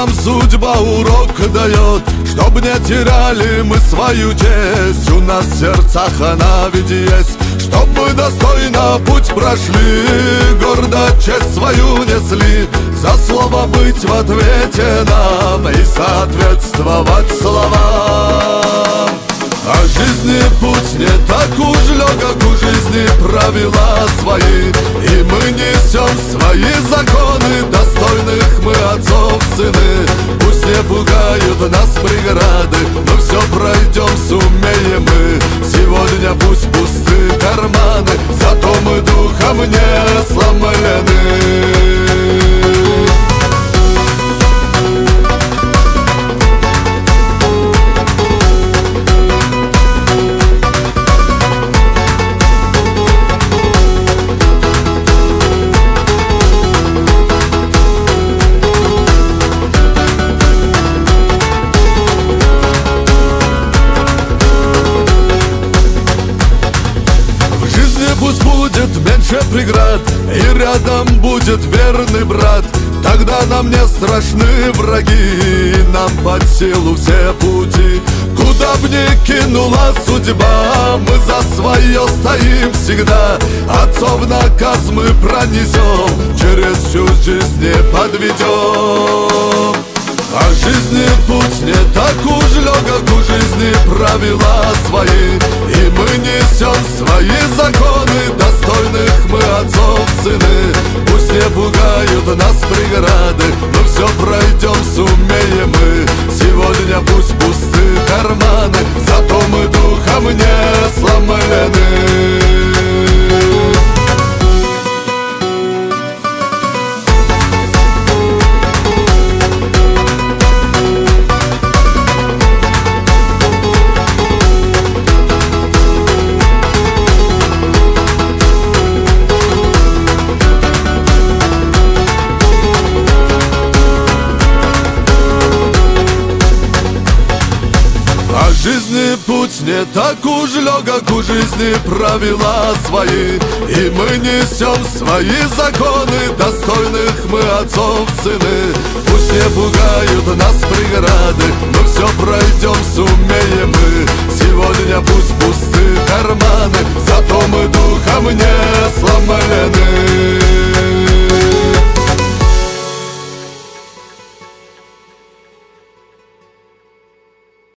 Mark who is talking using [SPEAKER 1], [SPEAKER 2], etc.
[SPEAKER 1] нам судьба урок дает, чтоб не теряли мы свою честь. У нас в сердцах она ведь есть, чтоб мы достойно путь прошли, гордо честь свою несли. За слово быть в ответе нам и соответствовать словам. А жизни путь не так уж легок, у жизни правила свои, и мы несем свои законы, достойных мы отцов сыны. Пусть не пугают нас преграды, но все пройдем, сумеем мы. Сегодня пусть пусты карманы, зато мы духом не сломлены. Пусть будет меньше преград, и рядом будет верный брат. Тогда нам не страшны враги, и нам под силу все пути. Куда б ни кинула судьба, мы за свое стоим всегда. Отцов наказ мы пронесем, через всю жизнь не подведем. А жизни путь не так уж легок, у жизни правила свои, и мы несем свои законы, достойных мы отцов сыны. Пусть не пугают нас преграды, но все пройдем, сумеем мы. Сегодня пусть пусты карманы, зато мы духом не сломлены. Жизни путь не так уж легок, у жизни правила свои, и мы несем свои законы, достойных мы отцов сыны. Пусть не пугают нас преграды, но все пройдем, сумеем мы. Сегодня пусть пусты